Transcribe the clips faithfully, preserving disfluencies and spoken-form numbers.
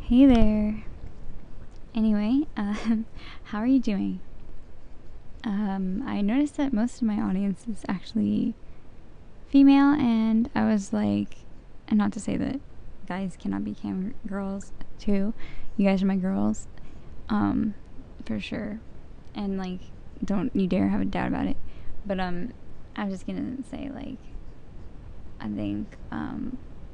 Hey there. Anyway, um, how are you doing? Um, I noticed that most of my audience is actually female, and I was like, and not to say that guys cannot be cam girls too. You guys are my girls, um, for sure. And like, don't you dare have a doubt about it. But um, I'm just gonna say like, I think um,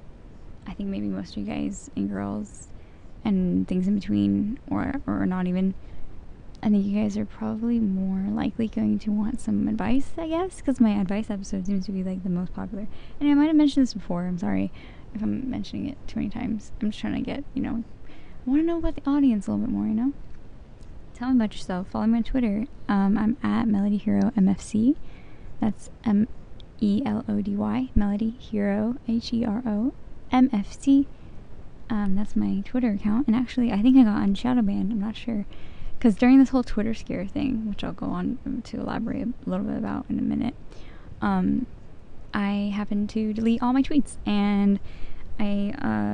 I think maybe most of you guys and girls and things in between, or or not even, I think you guys are probably more likely going to want some advice, I guess, because my advice episode seems to be like the most popular. And I might have mentioned this before. I'm sorry if I'm mentioning it too many times. I'm just trying to get, you know, I want to know about the audience a little bit more, you know? Tell me about yourself. Follow me on Twitter. Um, I'm at Melody Hero M F C. That's M E L O D Y. Melody Hero, H E R O M F C. Um, that's my Twitter account. And actually, I think I got unshadowbanned. I'm not sure. Because during this whole Twitter scare thing, which I'll go on to elaborate a little bit about in a minute, um, I happened to delete all my tweets. And I,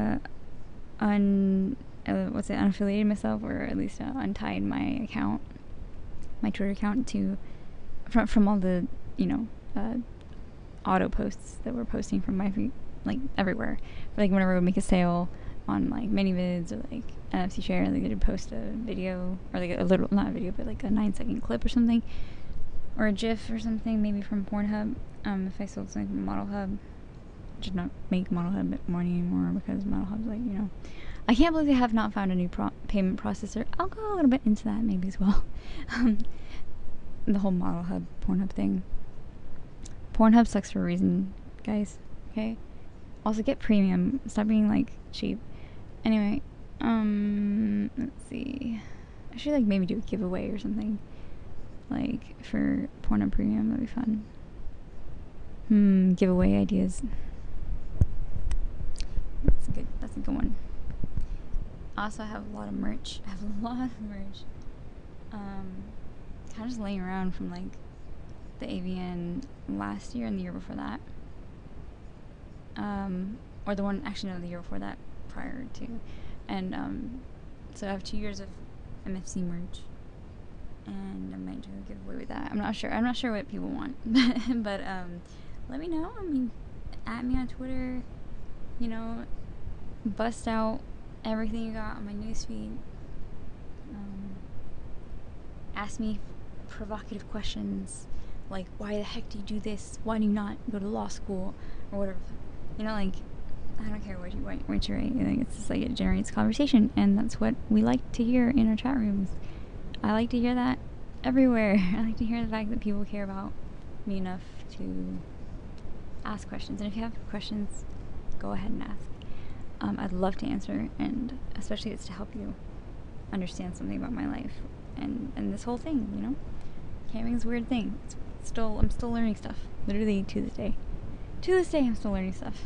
uh, un, uh, what's it, unaffiliated myself, or at least uh, untied my account, my Twitter account to, from, from all the, you know, uh, auto posts that were posting from my, like, everywhere. Like, whenever I would make a sale on like ManyVids or like N F C Share, like they would post a video, or like a little, not a video, but like a nine second clip or something, or a GIF or something, maybe from Pornhub. Um, if I sold something from Model Hub, which did not make Model Hub money anymore because Model Hub's like, you know, I can't believe they have not found a new pro- payment processor. I'll go a little bit into that maybe as well. um, the whole Model Hub Pornhub thing. Pornhub sucks for a reason, guys. Okay. Also, get premium. Stop being like cheap. Anyway, um, let's see. I should like maybe do a giveaway or something, like for Pornhub Premium. That'd be fun. Hmm, giveaway ideas. That's a good. That's a good one. I also have a lot of merch. I have a lot of merch. Um, kind of just laying around from like the A V N last year and the year before that. Um, or the one actually no, the year before that, prior to. And um, so I have two years of M F C merch, and I might do a giveaway with that. I'm not sure. I'm not sure what people want, but um, let me know. I mean, at me on Twitter. You know, bust out everything you got on my newsfeed. Um, ask me provocative questions, like why the heck do you do this? Why do you not go to law school or whatever? You know, like. I don't care what you what, what you write. Like, it's just like it generates conversation, and that's what we like to hear in our chat rooms. I like to hear that everywhere. I like to hear the fact that people care about me enough to ask questions. And if you have questions, go ahead and ask. Um, I'd love to answer, and especially it's to help you understand something about my life and and this whole thing. You know, camming is a weird thing. It's still I'm still learning stuff. Literally to this day. To this day, I'm still learning stuff.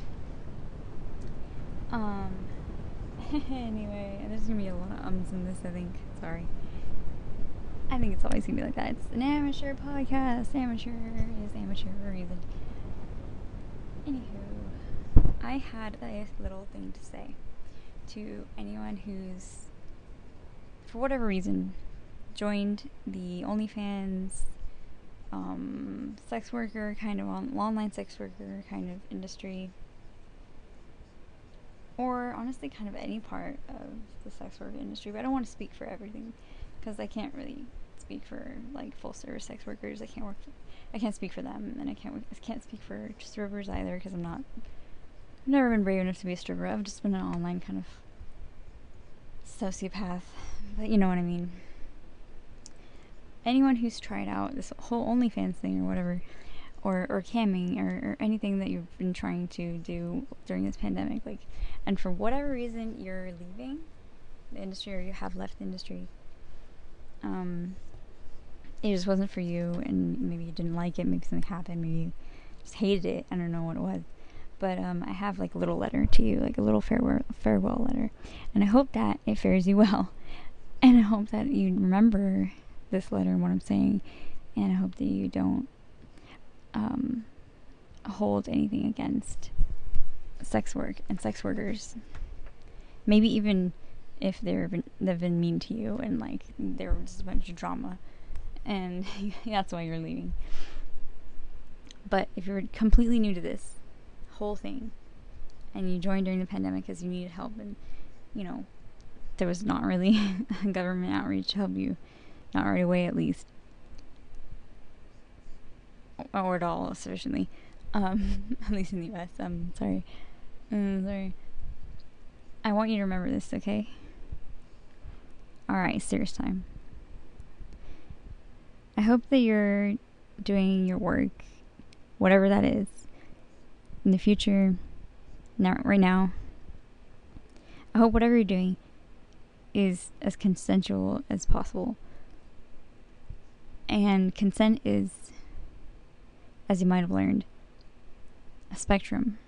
Um, anyway, there's gonna be a lot of ums in this, I think. Sorry. I think it's always gonna be like that. It's an amateur podcast. Amateur is amateur for a reason. Anywho, I had a little thing to say to anyone who's, for whatever reason, joined the OnlyFans, um, sex worker, kind of on, online sex worker kind of industry. Or honestly kind of any part of the sex work industry, but I don't want to speak for everything because I can't really speak for like full service sex workers. I can't work for, I can't speak for them, and I can't I can't speak for strippers either because I'm not I've never been brave enough to be a stripper. I've just been an online kind of sociopath, but you know what I mean. Anyone who's tried out this whole OnlyFans thing or whatever, or or camming or, or anything that you've been trying to do during this pandemic, like, and for whatever reason you're leaving the industry or you have left the industry, um, it just wasn't for you, and maybe you didn't like it, maybe something happened, maybe you just hated it, I don't know what it was, but um, I have like a little letter to you, like a little farewell, farewell letter, and I hope that it fares you well, and I hope that you remember this letter and what I'm saying, and I hope that you don't um, hold anything against sex work and sex workers. Maybe even if they're been, they've been mean to you and like they're just a bunch of drama, and that's why you're leaving. But if you're completely new to this whole thing and you joined during the pandemic because you needed help, and you know there was not really government outreach to help you, not right away at least, or at all sufficiently, um, at least in the U S. I'm sorry. I'm sorry. I want you to remember this, okay? Alright, serious time. I hope that you're doing your work, whatever that is, in the future, now, right now. I hope whatever you're doing is as consensual as possible. And consent is, as you might have learned, a spectrum.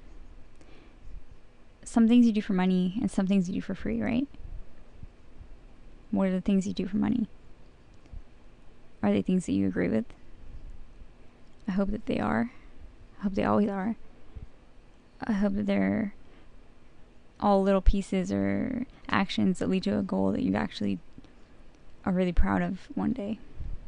Some things you do for money and some things you do for free, right? What are the things you do for money? Are they things that you agree with? I hope that they are. I hope they always are. I hope that they're all little pieces or actions that lead to a goal that you actually are really proud of one day.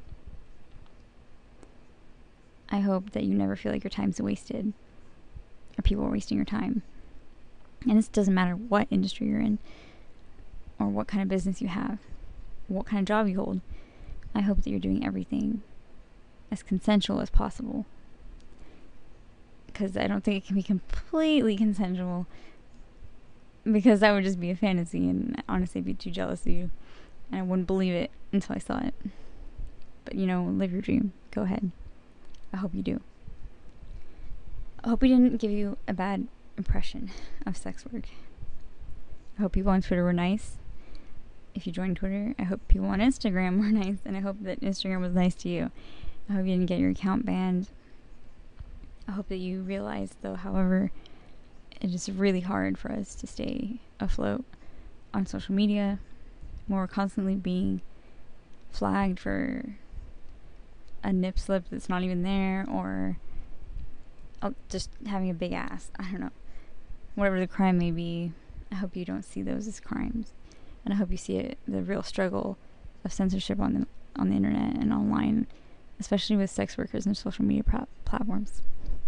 I hope that you never feel like your time's wasted or people are wasting your time. And this doesn't matter what industry you're in or what kind of business you have, what kind of job you hold. I hope that you're doing everything as consensual as possible, because I don't think it can be completely consensual, because that would just be a fantasy, and honestly I'd be too jealous of you and I wouldn't believe it until I saw it. But you know, live your dream. Go ahead. I hope you do. I hope we didn't give you a bad impression of sex work. I hope people on Twitter were nice. If you joined Twitter, I hope people on Instagram were nice, and I hope that Instagram was nice to you. I hope you didn't get your account banned. I hope that you realize, though, however, it is really hard for us to stay afloat on social media when we're constantly being flagged for a nip slip that's not even there, or oh, just having a big ass. I don't know. Whatever the crime may be, I hope you don't see those as crimes. And I hope you see it, the real struggle of censorship on the on the internet and online, especially with sex workers and social media pro- platforms.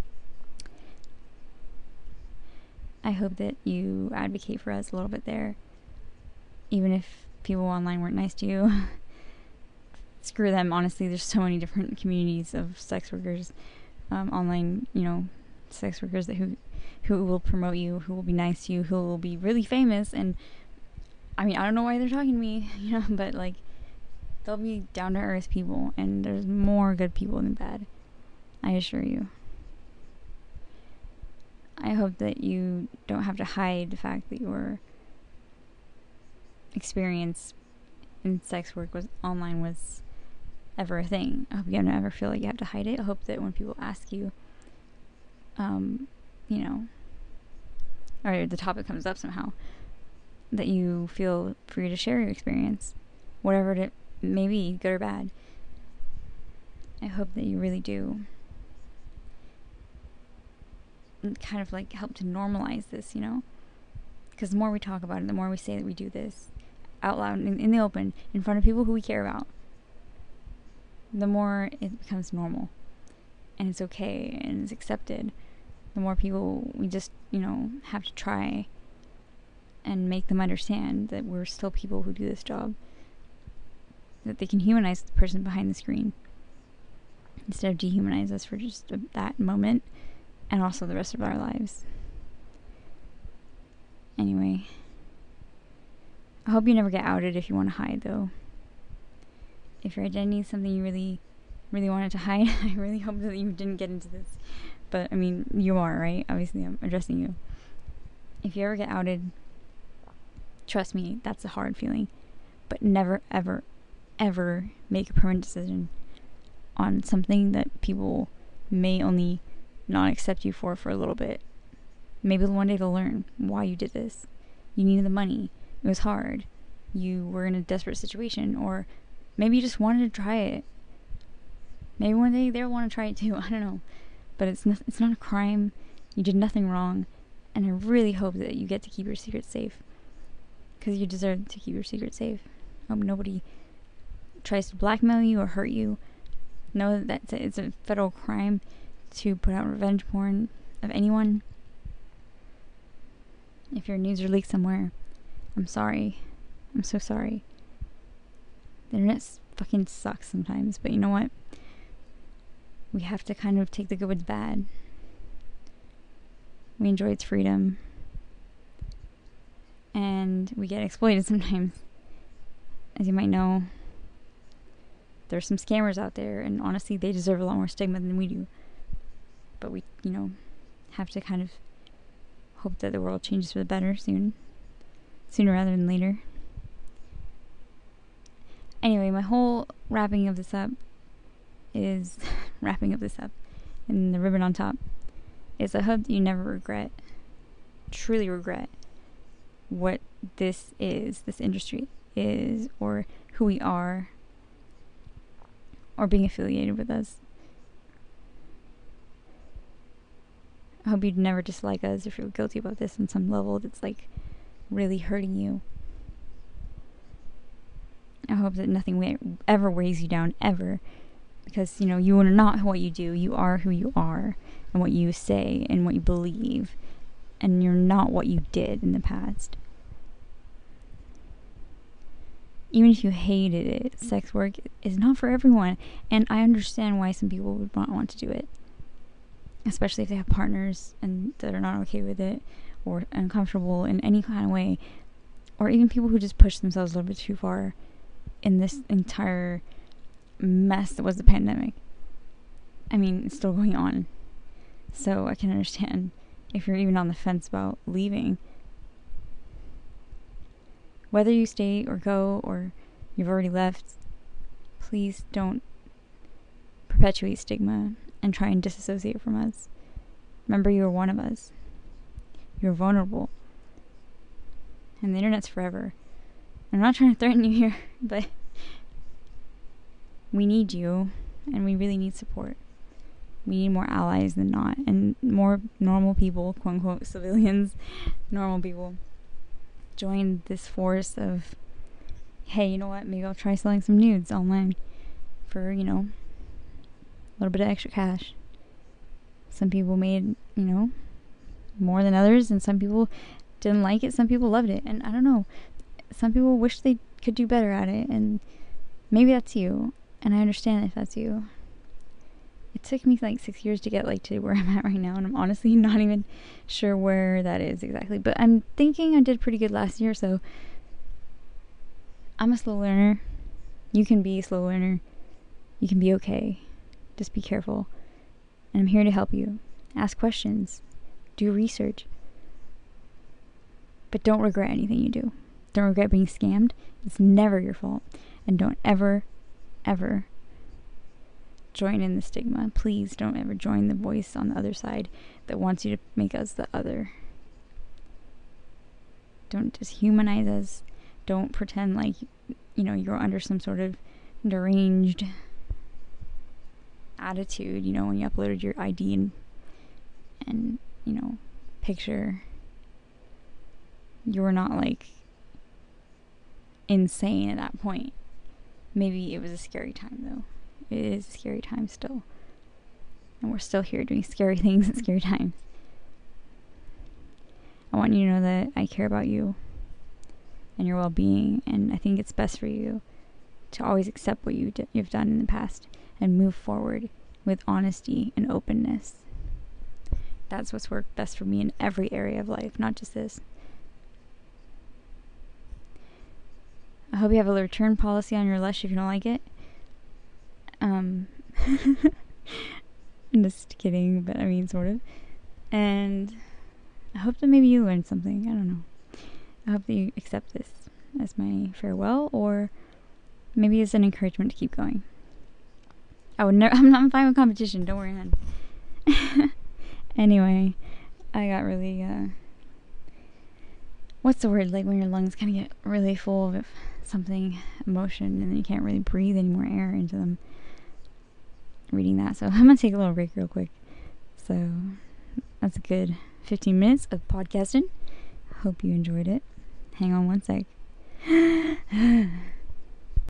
I hope that you advocate for us a little bit there, even if people online weren't nice to you. Screw them, honestly. There's so many different communities of sex workers, um, online, you know, sex workers that who who will promote you, who will be nice to you, who will be really famous. And I mean, I don't know why they're talking to me, you know, but like, they'll be down to earth people, and there's more good people than bad, I assure you. I hope that you don't have to hide the fact that your experience in sex work was online was ever a thing. I hope you don't ever feel like you have to hide it. I hope that when people ask you, um, you know, or the topic comes up somehow, that you feel free to share your experience, whatever it may be, good or bad. I hope that you really do kind of like help to normalize this, you know, because the more we talk about it, the more we say that we do this out loud in, in the open in front of people who we care about, the more it becomes normal and it's okay and it's accepted. The more people we just, you know, have to try and make them understand that we're still people who do this job, that they can humanize the person behind the screen instead of dehumanize us for just a, that moment and also the rest of our lives. Anyway, I hope you never get outed if you want to hide, though. If your identity is something you really, really wanted to hide, I really hope that you didn't get into this. But, I mean, you are, right? Obviously, I'm addressing you. If you ever get outed, trust me, that's a hard feeling. But never, ever, ever make a permanent decision on something that people may only not accept you for for a little bit. Maybe one day they'll learn why you did this. You needed the money. It was hard. You were in a desperate situation, or maybe you just wanted to try it. Maybe one day they'll want to try it too. I don't know. But it's not, it's not a crime. You did nothing wrong. And I really hope that you get to keep your secret safe. because you deserve to keep your secret safe. I hope nobody tries to blackmail you or hurt you. Know that it's a federal crime to put out revenge porn of anyone. If your news are leaked somewhere, I'm sorry. I'm so sorry. The internet fucking sucks sometimes, but you know what? We have to kind of take the good with the bad. We enjoy its freedom. And we get exploited sometimes. As you might know, there's some scammers out there, and honestly, they deserve a lot more stigma than we do. But we, you know, have to kind of hope that the world changes for the better soon. Sooner rather than later. Anyway, my whole wrapping of this up is wrapping of this up and the ribbon on top is I hope that you never regret, truly regret what this is, this industry is, or who we are, or being affiliated with us. I hope you'd never dislike us if you're guilty about this on some level that's like really hurting you. I hope that nothing we- ever weighs you down, ever. Because, you know, you are not what you do. You are who you are, and what you say, and what you believe. And you're not what you did in the past. Even if you hated it, sex work is not for everyone. And I understand why some people would not want to do it. Especially if they have partners and that are not okay with it, or uncomfortable in any kind of way. Or even people who just push themselves a little bit too far in this entire mess that was the pandemic. I mean, it's still going on. So I can understand if you're even on the fence about leaving. Whether you stay or go, or you've already left, please don't perpetuate stigma and try and disassociate from us. Remember, you're one of us. You're vulnerable. And the internet's forever. I'm not trying to threaten you here, but we need you, and we really need support. We need more allies than not, and more normal people, quote unquote, civilians, normal people, join this force of, hey, you know what, maybe I'll try selling some nudes online for, you know, a little bit of extra cash. Some people made, you know, more than others, and some people didn't like it, some people loved it, and I don't know, some people wish they could do better at it, and maybe that's you, and I understand if that's you. It took me like six years to get like to where I'm at right now, and I'm honestly not even sure where that is exactly, but I'm thinking I did pretty good last year, so I'm a slow learner. You can be a slow learner. You can be okay. Just be careful, and I'm here to help you. Ask questions. Do research. But don't regret anything you do. Don't regret being scammed. It's never your fault. And don't ever, ever join in the stigma. Please don't ever join the voice on the other side that wants you to make us the other. Don't dishumanize us. Don't pretend like, you know, you're under some sort of deranged attitude, you know, when you uploaded your I D and, and you know, picture. You were not like insane at that point. Maybe it was a scary time though. It is a scary time still. And we're still here doing scary things at scary times. I want you to know that I care about you and your well-being, and I think it's best for you to always accept what you d- you've done in the past and move forward with honesty and openness. That's what's worked best for me in every area of life, not just this. I hope you have a return policy on your Lush if you don't like it. Um, I'm just kidding, but I mean, sort of. And I hope that maybe you learned something. I don't know. I hope that you accept this as my farewell, or maybe as an encouragement to keep going. I would never. I'm not fine with competition. Don't worry, hon. Anyway, I got really. Uh, what's the word? Like when your lungs kind of get really full of something, emotion, and then you can't really breathe any more air into them. Reading that, so I'm gonna take a little break real quick. So that's a good fifteen minutes of podcasting. Hope you enjoyed it. Hang on one sec.